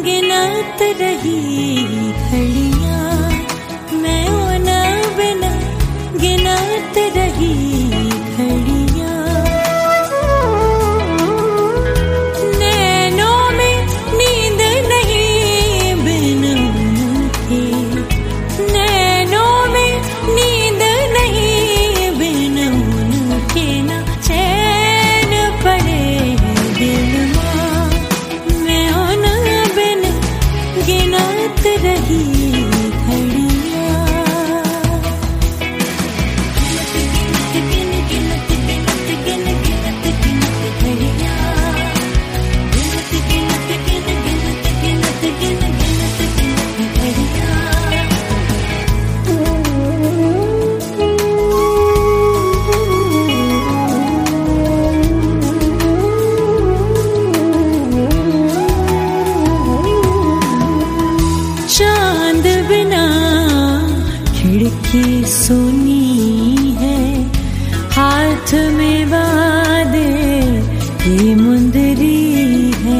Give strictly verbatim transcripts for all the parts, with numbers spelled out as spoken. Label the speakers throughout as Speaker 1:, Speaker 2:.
Speaker 1: गिनत रही घड़ियां, मैं होना बिना गिनत रही घड़ियां। नैनों में नींद नहीं बिन उनके, नैनों में नींद नहीं बिन उनके, ना चैन पड़े दिल मां, मैं होना बिन गिनत रही खिड़की सुनी है, हाथ में वादे की मुंदरी है।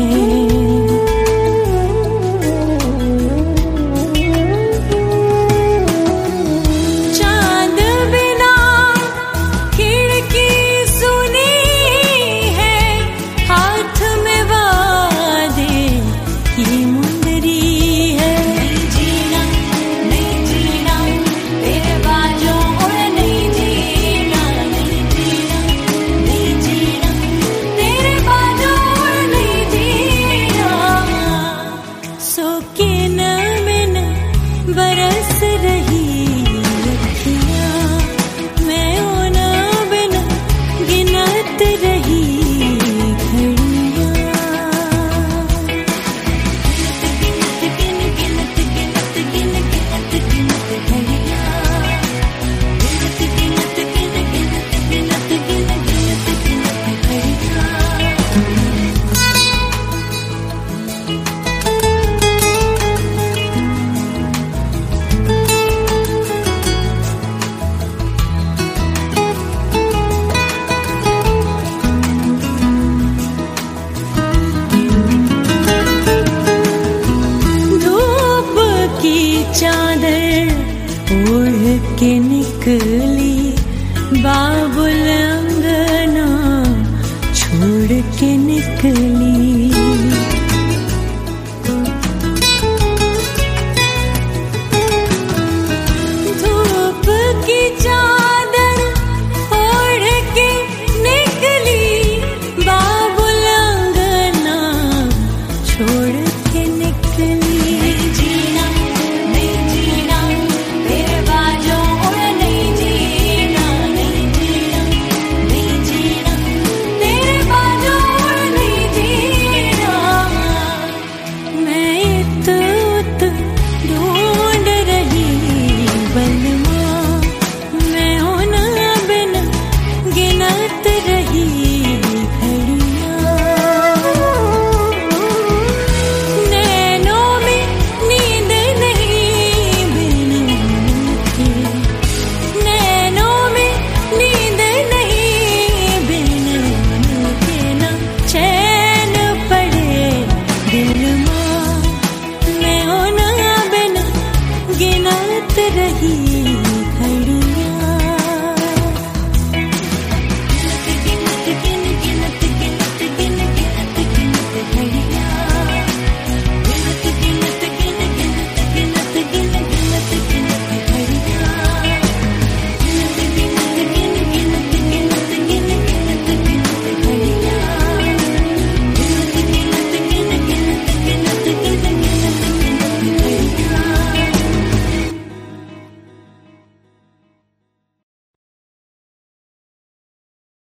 Speaker 1: चांद बिना खिड़की सुनी है, हाथ में वादे की मुंदरी है। बरस रही अखियां, मैं होना बिना गिनत रही चादर ओढ़ के निकली, बाबुल अंगना छोड़ के निकली। धूप की चादर ओढ़ के निकली, बाबुल अंगना छोड़ के निकली। गिनत रही घड़ी।